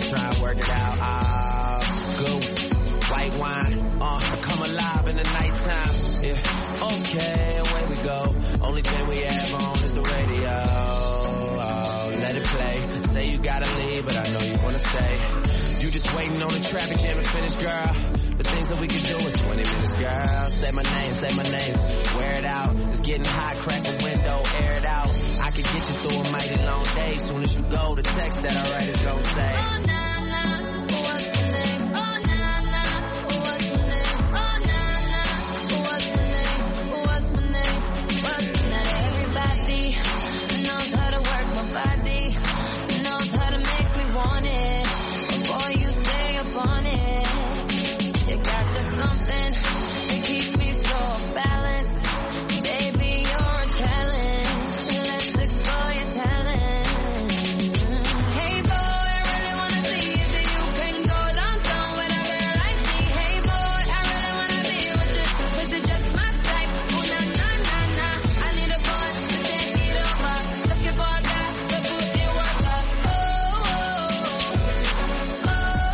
try and work it out. Good white wine, I come alive in the nighttime. Yeah, okay, away we go. Only thing we have on is the radio. Oh, let it play. Say you gotta leave, but I know you wanna stay. You just waiting on the traffic jam to finish, girl. The things that we can do in 20 minutes, girl. Say my name, wear it out. It's getting hot, crack the window, air it out. I can get you through a mighty long day. Soon as you go, the text that I write is gonna say, oh, nah, nah, what's the name? Oh, nah, nah, what's the name? Oh, nah, nah, what's the name? What's my name? What's the name? Everybody knows how to work my body, knows how to make me want it. Before you stay upon it, you got the something that keeps me so balanced. Baby, you're a challenge. Let's explore your talent. Hey boy, I really wanna see if you can go downtown with a girl like me. Hey boy, I really wanna be with you. With you just my type. Ooh, nah, nah, nah, nah. I need a boy to take it over. Looking for a guy to put in work up. Oh, oh, oh, oh.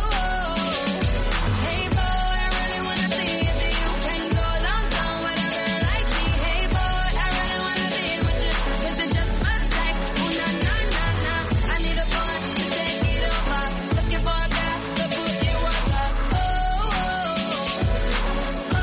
Hey boy, I really wanna see if you can go downtown with a girl like me. Hey boy, I really wanna be with you. With you just my type. Ooh, nah, nah, nah, nah. I need a boy to take it over. Looking for a guy to put in work up. Oh, oh, oh, oh.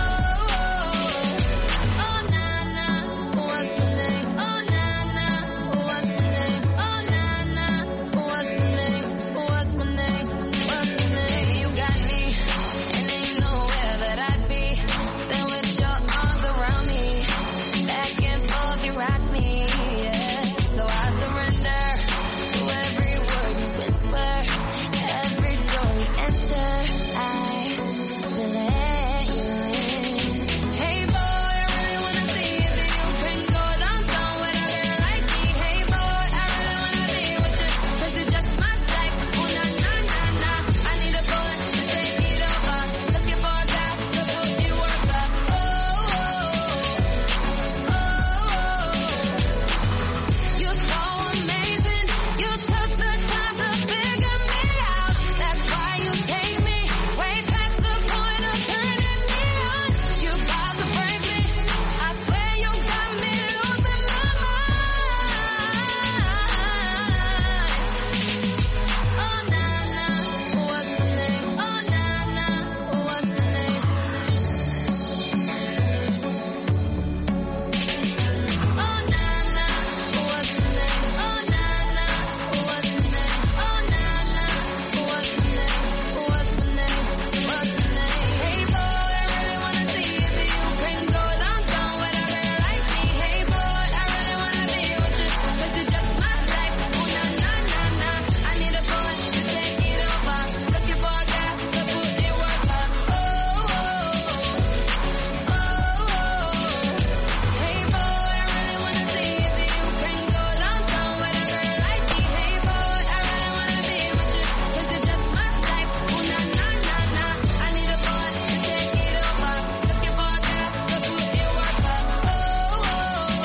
Oh, nah, nah, what's the name? Oh, nah, nah, what's the name? Oh, nah, nah, what's the name? What's my name? What's the name? You got me, and ain't nowhere that I'd be than with your arms around me. Back and forth, you rock me, yeah. So I surrender to every word you whisper, every door you enter. I will let you in. Hey boy, I really wanna see if you can go downtown with a girl like me. Hey boy, I really wanna be with you. Cause you're just my type. Ooh, nah, nah, nah, nah. I need a boy to take it over. Looking for a guy to put in work up. Oh, oh, oh, oh. You're so amazing. You took the time to figure me out. That's why you take me way past the point of turning me on. You about to break me. I swear you got me losing my mind. Oh, nah, nah, what's the name? Oh, nah, nah, what's the name? Oh, nah, nah, what's the name? Oh, nah, nah, what's the name? Oh, nah, nah, what's the name? What's the name? What's the name? Hey boy, I really wanna see if you can go downtown with a girl like me. Hey boy, I really wanna be with you. Cause you're just my type. Ooh, nah, nah, nah, nah. I need a boy to take it over. Looking for a guy to put in work up. Oh, oh, oh, oh. Hey boy, I really wanna see if you can go downtown with a girl like me. Hey boy, I really wanna be with you. Cause you're just my type. Ooh, nah, nah, nah, nah. I need a boy to take it over. Looking for a guy to put in work up. Oh, oh, oh,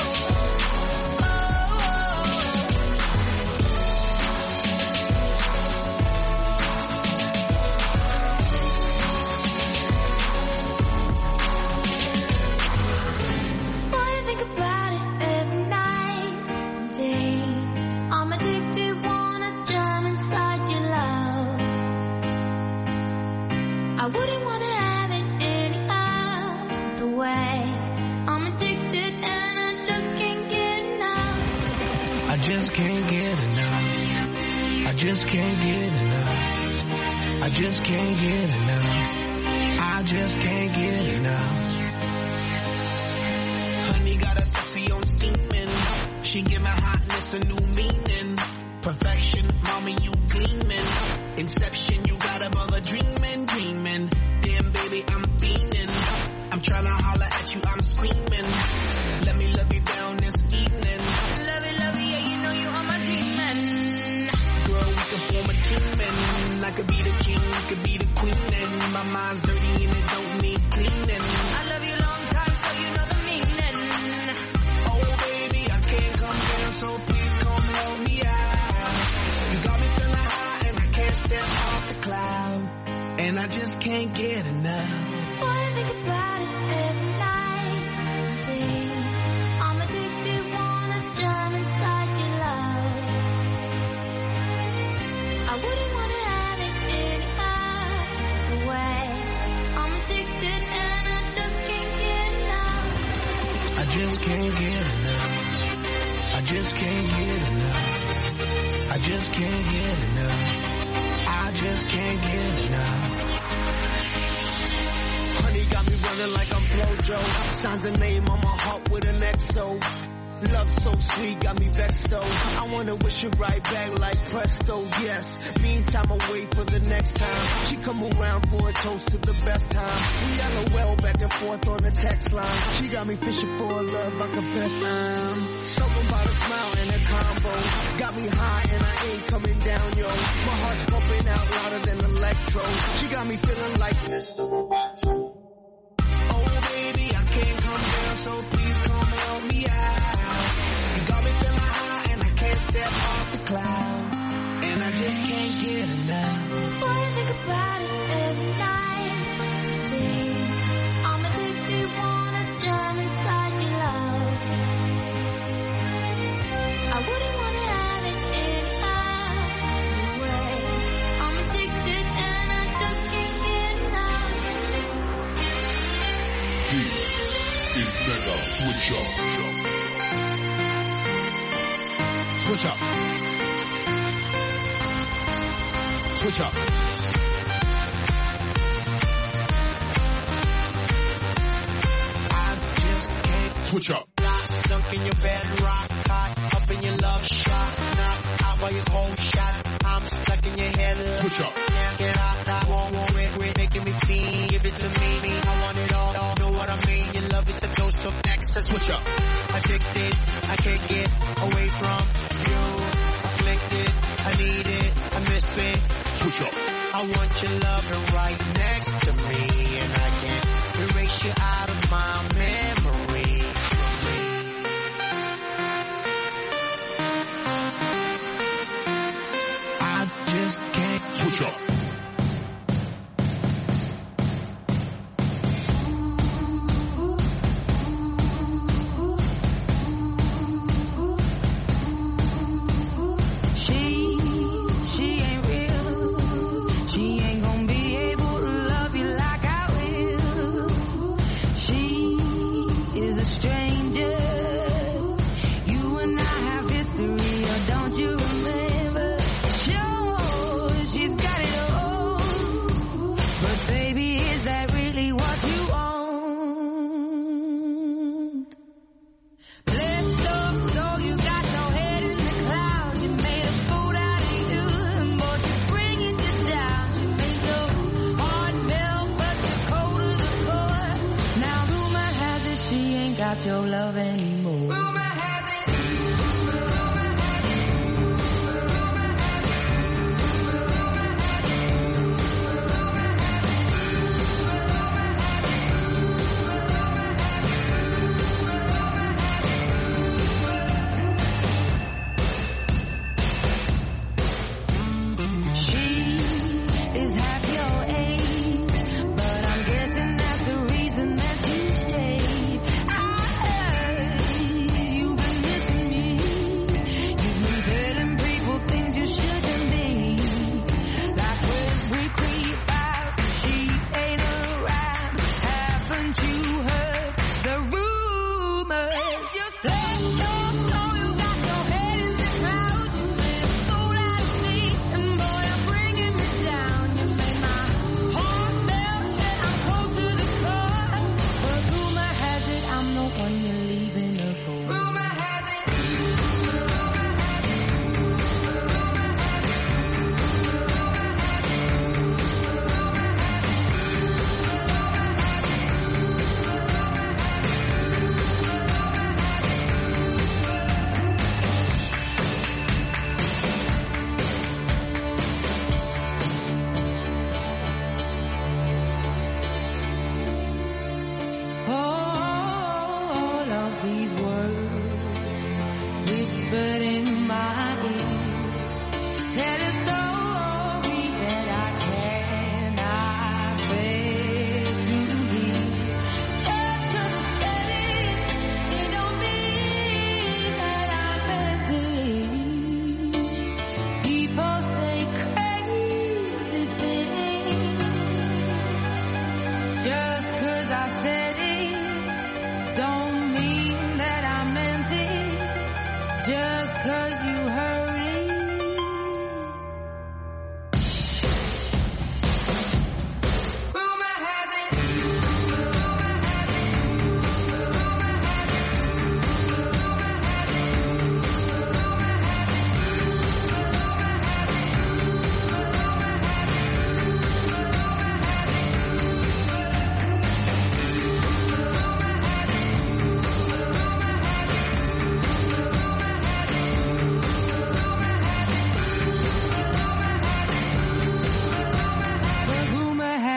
Boy, I think about it every night and day. I'm addicted, wanna jump inside your love. I wouldn't wanna have it any other way. I'm addicted and I just can't get enough. I just can't get enough. I just can't get enough. I just can't get enough. I just can't get enough. Honey got a sexy on steaming. She give my hotness a new meaning. Perfection, mommy, you gleaming. Inception, you got a mother dreaming, dreaming. Damn, baby, I'm fiending. I'm tryna holler at you, I'm screaming. Let me love you down this evening. Love it, yeah, you know you are my demon. Girl, we can form a team and I could be the king, you could be the queen. And my mind's dirty and it don't need cleaning. I love you long time, so you know the meaning. Oh baby, I can't come down, so please come help me out. You got me feeling high and I can't step off. and I just can't get enough. Boy, I think about it every night and day. I'm addicted, wanna jump inside your love. I wouldn't wanna have it any other way. I'm addicted and I just can't get enough. I just can't get enough. I just can't get enough. I just can't get enough. I just can't get enough. Honey got me running like I'm Flojo. Signs a name on my heart with an XO. Love so sweet, got me vexed though. I wanna wish it right back like presto, yes. Meantime, I wait for the next time. She come around for a toast to the best time. We LOL back and forth on the text line. She got me fishing for a love, I confess I'm something about a smile and a combo. Got me high and I ain't coming down, yo. My heart's pumping out louder than electro. She got me feeling like Mr. Roboto. Oh baby, I can't come down, so please come help me out. Step off the cloud, and I just can't get enough. Boy, I think about it every night and day. I'm addicted, wanna jump inside your love. I wouldn't wanna have it any other way. I'm addicted and I just can't get enough. This is Mega Switch Up. Switch up. Switch up. I just can't switch up. Sunk in your bed, rock hot, up in your love shot. Now out by your cold shot. I'm stuck in your head. Switch up. Can't get out, I won't regret making me feel. Give it to me, I want it all. Know what I mean? Your love is a dose of ecstasy. Switch up. Addicted, I can't get away from you. Afflicted, I need it, I miss it. Switch up. I want your loving right next to me, and I can't erase you out of my memory. I just can't switch up. Your love anymore.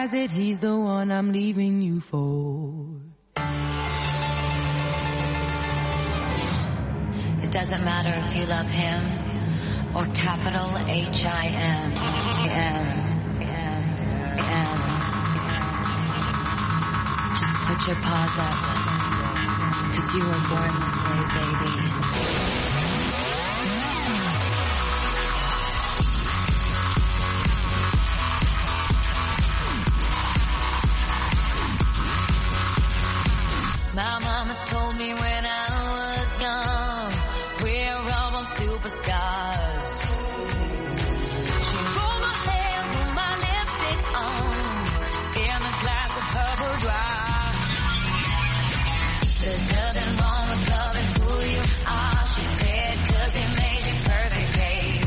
has it he's the one I'm leaving you for. It doesn't matter if you love him or capital H-I-M. Just put your paws up, 'cause you were born this way, baby. My mama told me when I was young, we're all on superstars. She rolled my hair, put my lipstick on, in a glass of her boudoir. There's nothing wrong with loving who you are, she said, 'cause he made you perfect, babe.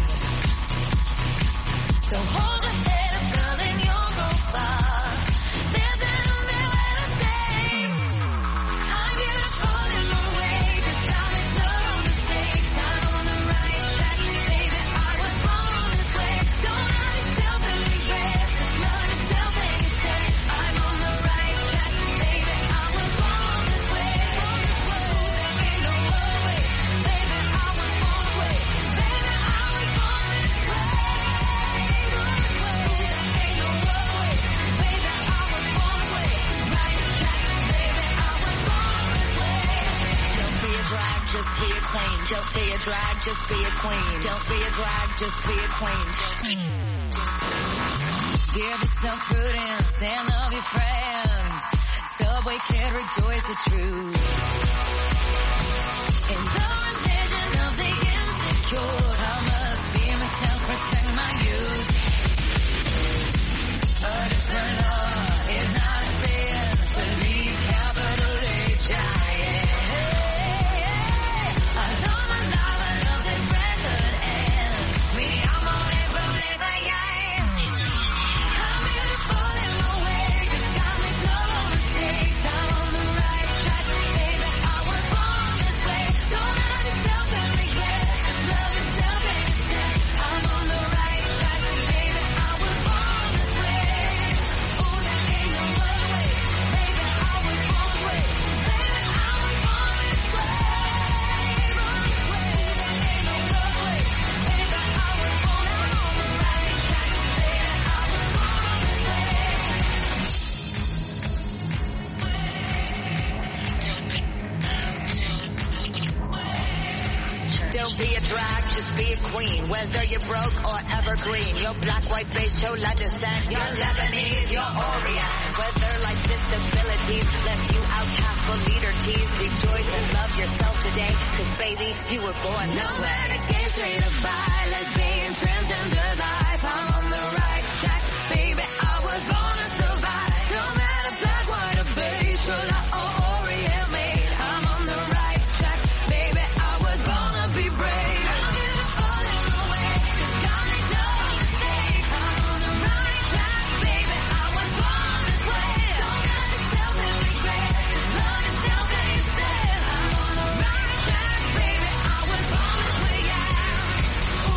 So hold your head up, girl, and you'll go far. There's an umbrella to stay. I'm beautiful in my way, 'cause I make no mistakes. I'm on the right track, baby, I was born this way. Don't hurt yourself and regret, just love yourself and you say, I'm on the right track, baby, I was born this way. There ain't no other way, baby, I was born this way. Baby, I was born this way. There ain't no other way, baby, I was born this way. Right track, baby, I was born this way. Don't be a drag, just be a queen. Don't be a drag, just be a queen. Don't be a drag, just be a queen. Give yourself prudence and love your friends. Subway kid, rejoice the truth. In the religion of the insecure, I must be myself, respect my youth. A different law is not a sin. Believe capital H-I-M. I love my life, I love this record, and me, I'm on it, yes. I'm beautiful in my way, 'cause I make no mistakes. I'm on the right track, baby, I was born this way. Don't hurt yourself and regret, just love yourself and you say, I'm on the right track, baby, I was born this way. Oh, there ain't no other way, baby, I was born this way. Baby, I was born this way. Don't be a drag, just be a queen. Whether you're broke or evergreen, you're black, white, beige, chola descent, you're Lebanese, you're Orient. Whether life's disabilities left you outcast for leader tease, rejoice and love yourself today, 'cause baby, you were born this way. No matter gay, straight or bi, lesbian, transgender life, I'm on the right track, baby, I was born to survive. No matter black, white or beige, chola or Orient made, I'm on the right track, baby, I was born to be brave. I'm beautiful in my way, 'cause I make no mistakes. I'm on the right track, baby, I was born this way. Don't hurt yourself and regret, just love yourself and you say, I'm on the right track, baby, I was born this way, yeah. Ooh,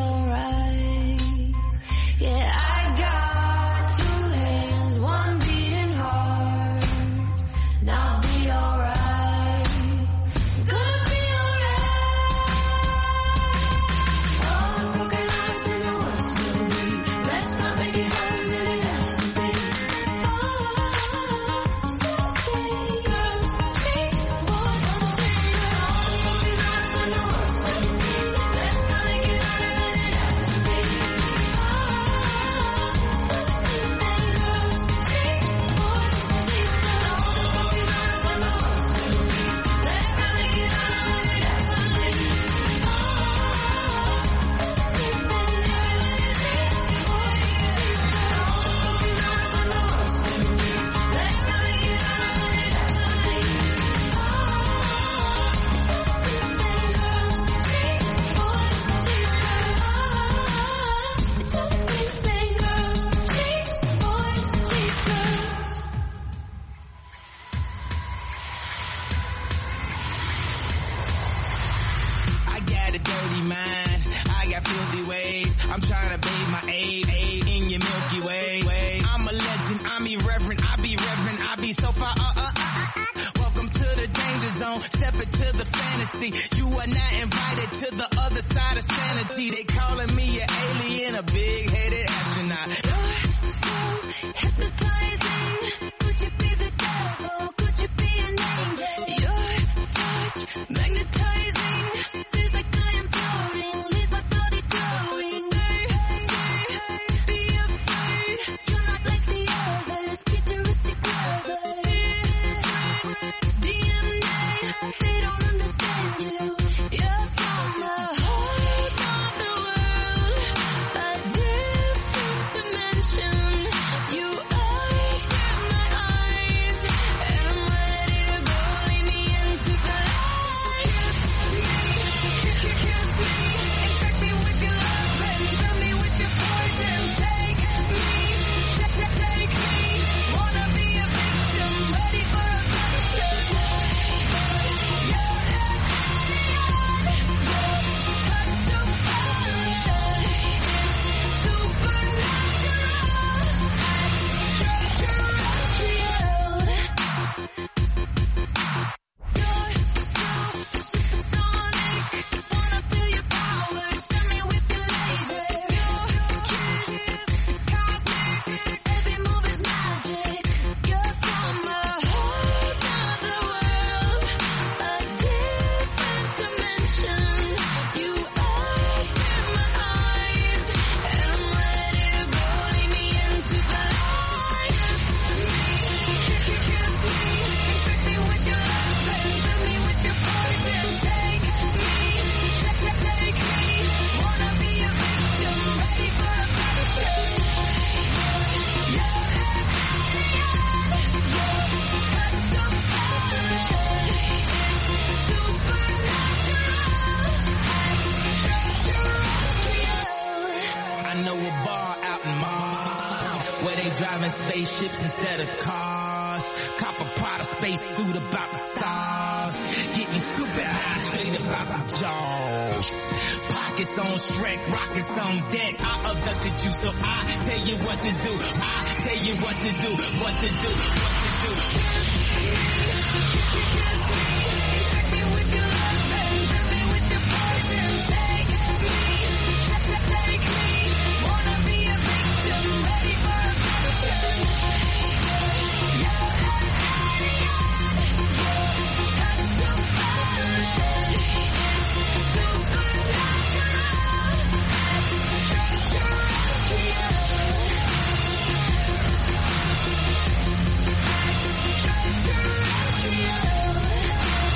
alright. Yeah, I got two hands, one beating hard. And I'll be alright. Gonna be alright. All the broken hearts and the worst will be. Let's not make it harder than it has to be. Girls chase boys chase girls. All the broken hearts and the worst will be. Let's not make it harder than it has to be. Girls chase boys chase girls. All the broken hearts and the worst will be. Let's not make it harder than it has to be. Girls chase boys chase girls. All the broken hearts and the worst will be. Let's not make it harder than it has to be. Girls chase boys chase girls. It's all the same thing. Girls chase boys chase girls. I got a dirty mind, I got filthy ways. I'm trying to bathe my aid in your Milky Way. I'm a legend, I'm irreverent, I be so far. Welcome to the danger zone, step into the fantasy. You are not invited to the other side of sanity. They calling me an alien, a big-headed astronaut. You're so hypnotizing. Could you be the devil? Could you be an angel? Your touch magnetizing. Feels like I am floating. Leaves my body glowing. Be afraid. You're not like the others. Futuristic lovers. DNA. They don't understand you. You're from the heart of the world. A different dimension. You are in my eyes. And I'm ready to go. Lead me into the light. Kiss me. Infect me with your love and fill me with your poison. Take me. Wanna be a victim. Ready for a punishment. I know a bar out in Mars where they driving spaceships instead of cars. Cop a Prada space suit about the stars. Getting stupid high straight about the jaws. Pockets on Shrek, rockets on deck. I abducted you, so I tell you what to do. I tell you what to do, what to do, what to do. Infect me with your love and fill me with your poison. Take me. Wanna be a victim. Ready for a punishment. Supernatural.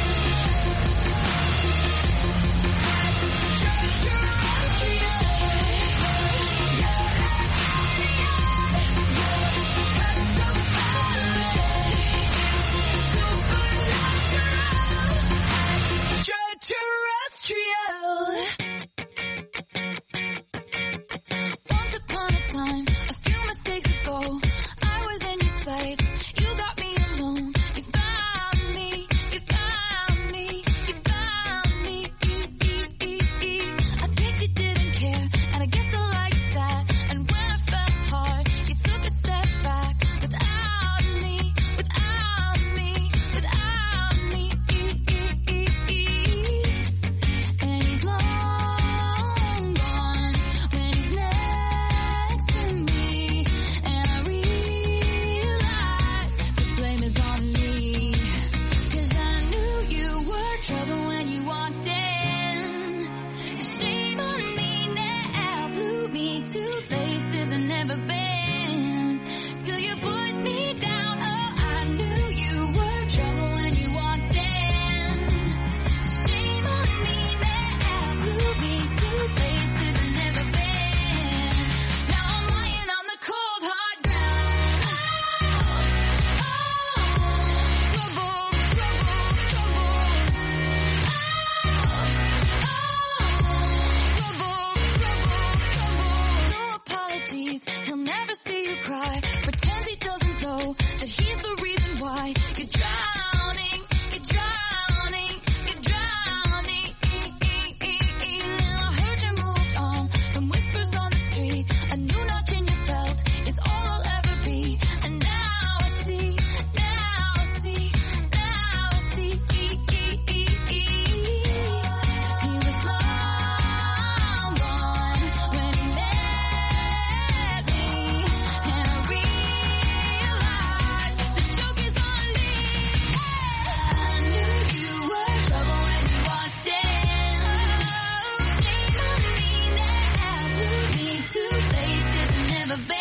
never been. Till you put me down, oh, I knew you were trouble when you walked in. So shame on me now, blew me to places I've never been. Now I'm lying on the cold hard ground. Trouble, trouble, trouble. No apologies, he'll never see you cry. Pretends he doesn't know that he's the reason why you're drowning, you're drowning, you're drowning. Now I heard you moved on from whispers on the street. A new notch in your belt is all I'll ever be. And now I see, now I see, now I see. He was long gone when he met me, and I realized the joke is on me. I knew you were trouble when you walked in. Shame on me now, blew me to places I've never been.